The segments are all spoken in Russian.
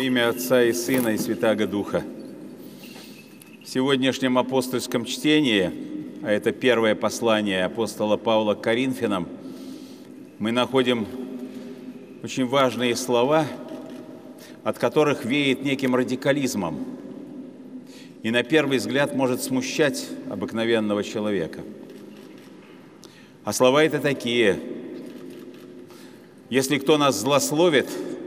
Во имя Отца и Сына и Святаго Духа. В сегодняшнем апостольском чтении, а это первое послание апостола Павла к Коринфянам, мы находим очень важные слова, от которых веет неким радикализмом и на первый взгляд может смущать обыкновенного человека. А слова это такие: «Если кто нас злословит,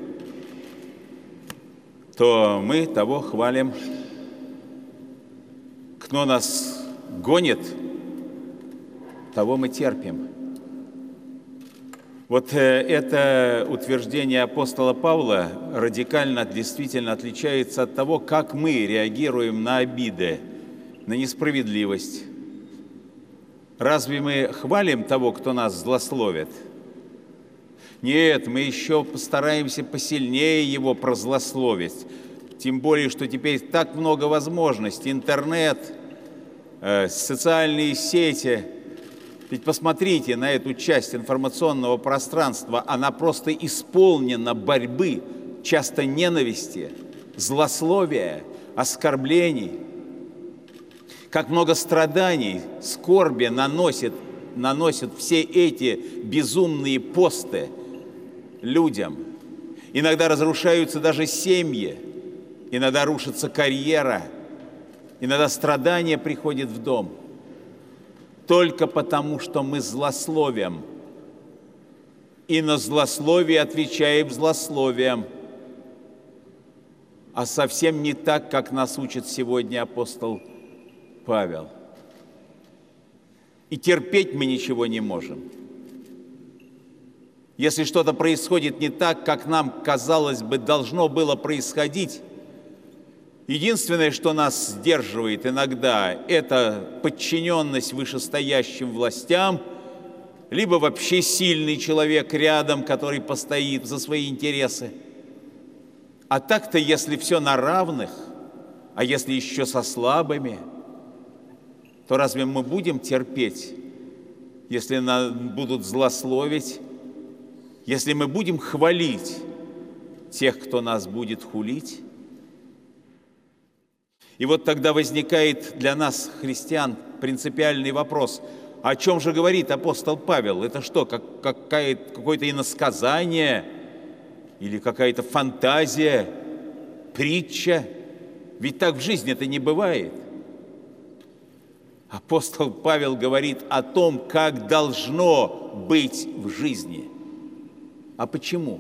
то мы того хвалим. Кто нас гонит, того мы терпим». Вот это утверждение апостола Павла радикально действительно отличается от того, как мы реагируем на обиды, на несправедливость. Разве мы хвалим того, кто нас злословит? Нет, мы еще постараемся посильнее его прозлословить. Тем более, что теперь так много возможностей. Интернет, социальные сети. Ведь посмотрите на эту часть информационного пространства. Она просто исполнена борьбы, часто ненависти, злословия, оскорблений. Как много страданий, скорби наносят все эти безумные посты людям. Иногда разрушаются даже семьи, иногда рушится карьера, иногда страдания приходят в дом. Только потому, что мы злословим. И на злословие отвечаем злословием. А совсем не так, как нас учит сегодня апостол Павел. И терпеть мы ничего не можем. Если что-то происходит не так, как нам, казалось бы, должно было происходить, единственное, что нас сдерживает иногда, это подчиненность вышестоящим властям, либо вообще сильный человек рядом, который постоит за свои интересы. А так-то, если все на равных, а если еще со слабыми, то разве мы будем терпеть, если нас будут злословить, если мы будем хвалить тех, кто нас будет хулить? И вот тогда возникает для нас, христиан, принципиальный вопрос: о чем же говорит апостол Павел? Это что, какое-то иносказание или какая-то фантазия, притча? Ведь так в жизни это не бывает. Апостол Павел говорит о том, как должно быть в жизни. А почему?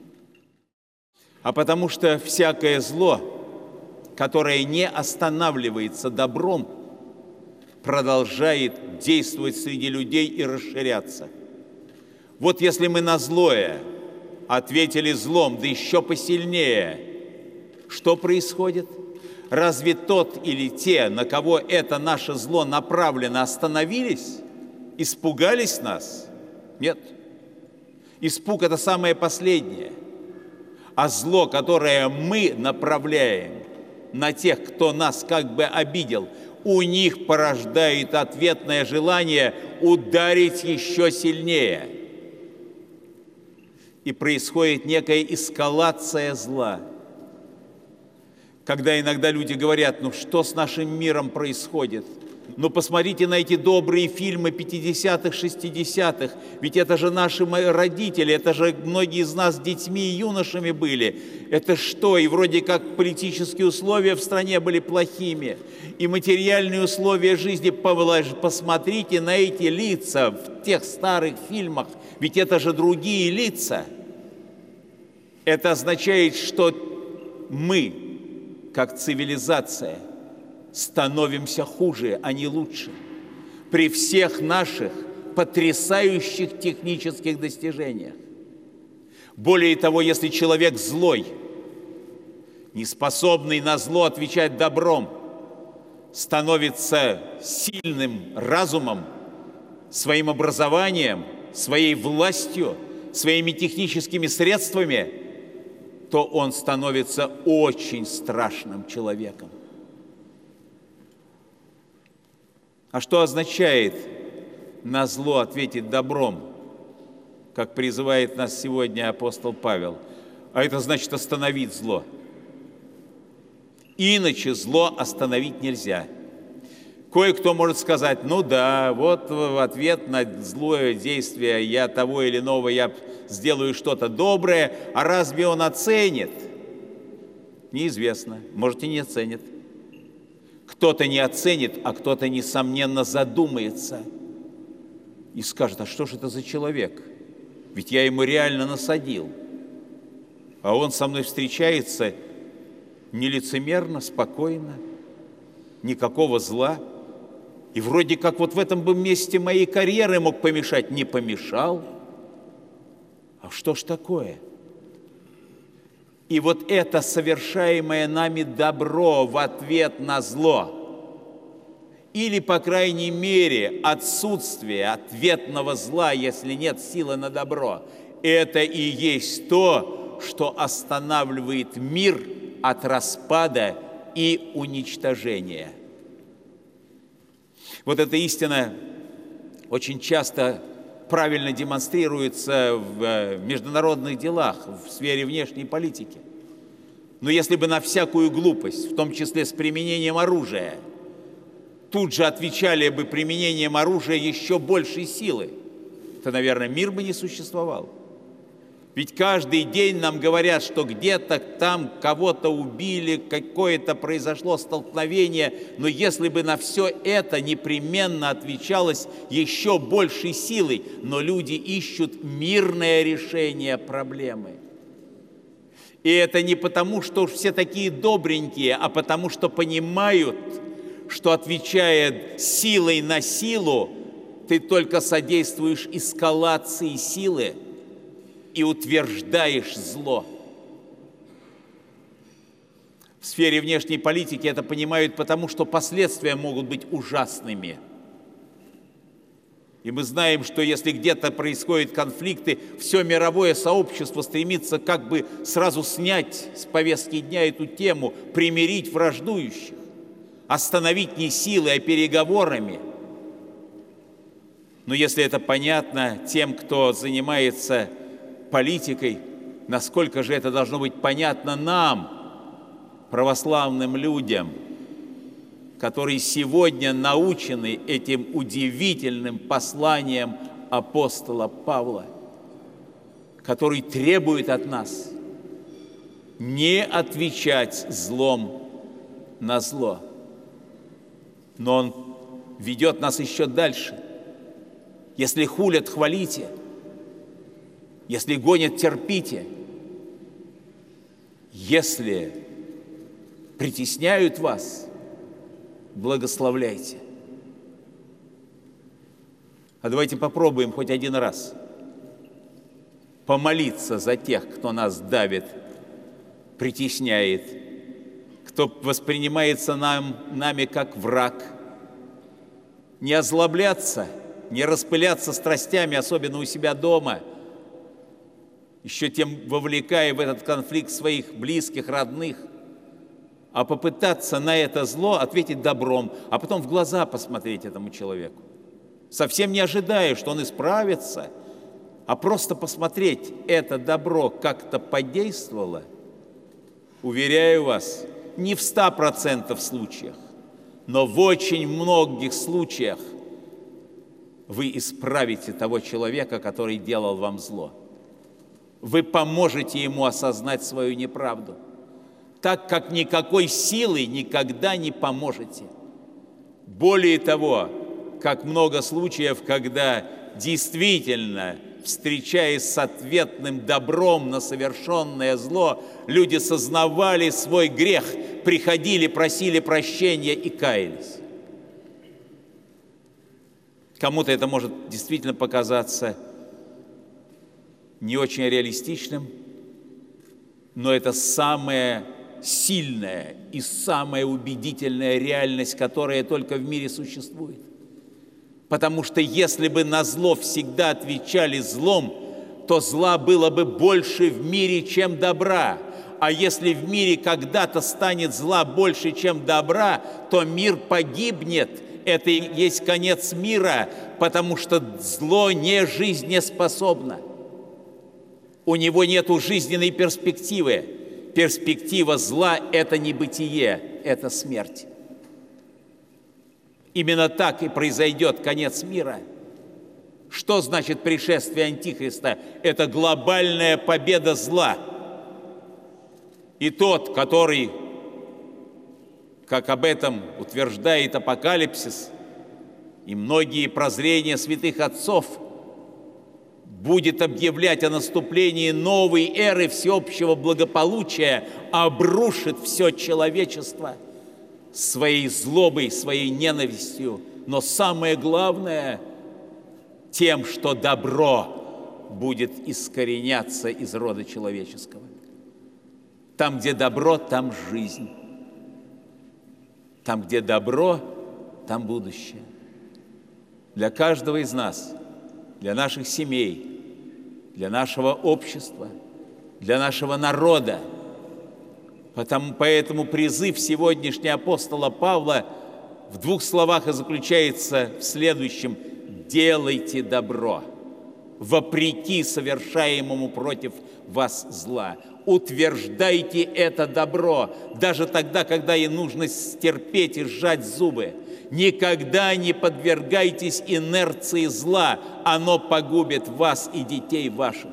А потому что всякое зло, которое не останавливается добром, продолжает действовать среди людей и расширяться. Вот если мы на злое ответили злом, да еще посильнее, что происходит? Разве тот или те, на кого это наше зло направлено, остановились? Испугались нас? Нет. Испуг – это самое последнее. А зло, которое мы направляем на тех, кто нас как бы обидел, у них порождает ответное желание ударить еще сильнее. И происходит некая эскалация зла. Когда иногда люди говорят: ну что с нашим миром происходит? Ну посмотрите на эти добрые фильмы 50-х, 60-х. Ведь это же наши родители, это же многие из нас детьми и юношами были. Это что? И вроде как политические условия в стране были плохими. И материальные условия жизни. Посмотрите на эти лица в тех старых фильмах. Ведь это же другие лица. Это означает, что мы, как цивилизация, становимся хуже, а не лучше. При всех наших потрясающих технических достижениях. Более того, если человек злой, не способный на зло отвечать добром, становится сильным разумом, своим образованием, своей властью, своими техническими средствами, то он становится очень страшным человеком. А что означает на зло ответить добром, как призывает нас сегодня апостол Павел? А это значит остановить зло. Иначе зло остановить нельзя. Кое-кто может сказать: ну да, вот в ответ на злое действие я того или иного, я сделаю что-то доброе, а разве он оценит? Неизвестно, может, и не оценит. Кто-то не оценит, а кто-то, несомненно, задумается и скажет: а что же это за человек? Ведь я ему реально насадил. А он со мной встречается нелицемерно, спокойно, никакого зла. И вроде как вот в этом бы месте моей карьеры мог помешать. Не помешал. А что ж такое? И вот это совершаемое нами добро в ответ на зло, или, по крайней мере, отсутствие ответного зла, если нет силы на добро, это и есть то, что останавливает мир от распада и уничтожения. Вот эта истина очень часто правильно демонстрируется в международных делах, в сфере внешней политики. Но если бы на всякую глупость, в том числе с применением оружия, тут же отвечали бы применением оружия еще большей силы, то, наверное, мир бы не существовал. Ведь каждый день нам говорят, что где-то там кого-то убили, какое-то произошло столкновение, но если бы на все это непременно отвечалось еще большей силой, но люди ищут мирное решение проблемы. И это не потому, что все такие добренькие, а потому, что понимают, что, отвечая силой на силу, ты только содействуешь эскалации силы и утверждаешь зло. В сфере внешней политики это понимают, потому что последствия могут быть ужасными. И мы знаем, что если где-то происходят конфликты, все мировое сообщество стремится как бы сразу снять с повестки дня эту тему, примирить враждующих, остановить не силой, а переговорами. Но если это понятно тем, кто занимается политикой, насколько же это должно быть понятно нам, православным людям, которые сегодня научены этим удивительным посланием апостола Павла, который требует от нас не отвечать злом на зло. Но он ведет нас еще дальше. Если хулят, хвалите. Если гонят, терпите. Если притесняют вас, благословляйте. А давайте попробуем хоть один раз помолиться за тех, кто нас давит, притесняет, кто воспринимается нами как враг. Не озлобляться, не распыляться страстями, особенно у себя дома, еще тем вовлекая в этот конфликт своих близких, родных, а попытаться на это зло ответить добром, а потом в глаза посмотреть этому человеку, совсем не ожидая, что он исправится, а просто посмотреть, это добро как-то подействовало. Уверяю вас, не в 100% случаях, но в очень многих случаях вы исправите того человека, который делал вам зло. Вы поможете ему осознать свою неправду, так как никакой силой никогда не поможете. Более того, как много случаев, когда действительно, встречаясь с ответным добром на совершенное зло, люди сознавали свой грех, приходили, просили прощения и каялись. Кому-то это может действительно показаться не очень реалистичным, но это самая сильная и самая убедительная реальность, которая только в мире существует. Потому что если бы на зло всегда отвечали злом, то зла было бы больше в мире, чем добра. А если в мире когда-то станет зла больше, чем добра, то мир погибнет. Это и есть конец мира, потому что зло не жизнеспособно. У него нет жизненной перспективы. перспектива зла – это не бытие, это смерть. Именно так и произойдет конец мира. Что значит пришествие Антихриста? Это глобальная победа зла. И тот, который, как об этом утверждает Апокалипсис и многие прозрения святых отцов, будет объявлять о наступлении новой эры всеобщего благополучия, обрушит все человечество своей злобой, своей ненавистью, но самое главное – тем, что добро будет искореняться из рода человеческого. Там, где добро, там жизнь. Там, где добро, там будущее. Для каждого из нас, для наших семей, для нашего общества, для нашего народа. Поэтому призыв сегодняшнего апостола Павла в двух словах и заключается в следующем: делайте добро, вопреки совершаемому против вас зла. Утверждайте это добро, даже тогда, когда и нужно стерпеть и сжать зубы. Никогда не подвергайтесь инерции зла, оно погубит вас и детей ваших.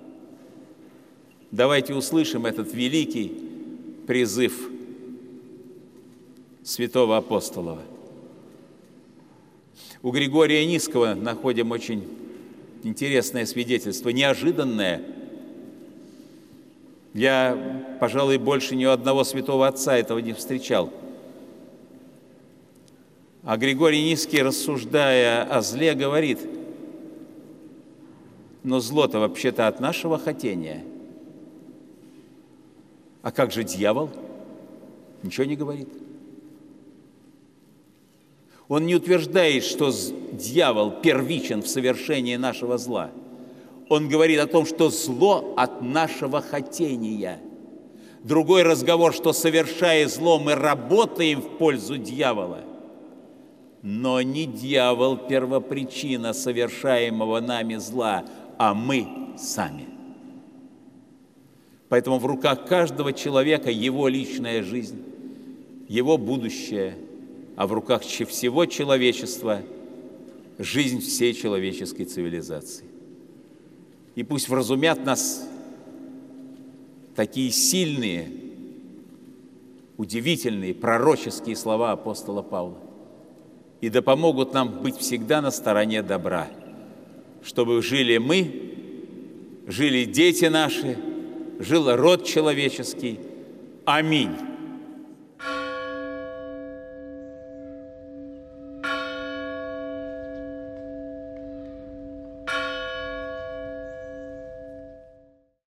Давайте услышим этот великий призыв святого апостола. У Григория Нисского находим очень интересное свидетельство, неожиданное. Я, пожалуй, больше ни у одного святого отца этого не встречал. А Григорий Нисский, рассуждая о зле, говорит: но зло-то вообще-то от нашего хотения. А как же дьявол? Ничего не говорит. Он не утверждает, что дьявол первичен в совершении нашего зла. Он говорит о том, что зло от нашего хотения. Другой разговор, что, совершая зло, мы работаем в пользу дьявола. Но не дьявол первопричина совершаемого нами зла, а мы сами. Поэтому в руках каждого человека его личная жизнь, его будущее, а в руках всего человечества жизнь всей человеческой цивилизации. И пусть вразумят нас такие сильные, удивительные, пророческие слова апостола Павла. И да помогут нам быть всегда на стороне добра, чтобы жили мы, жили дети наши, жил род человеческий. Аминь.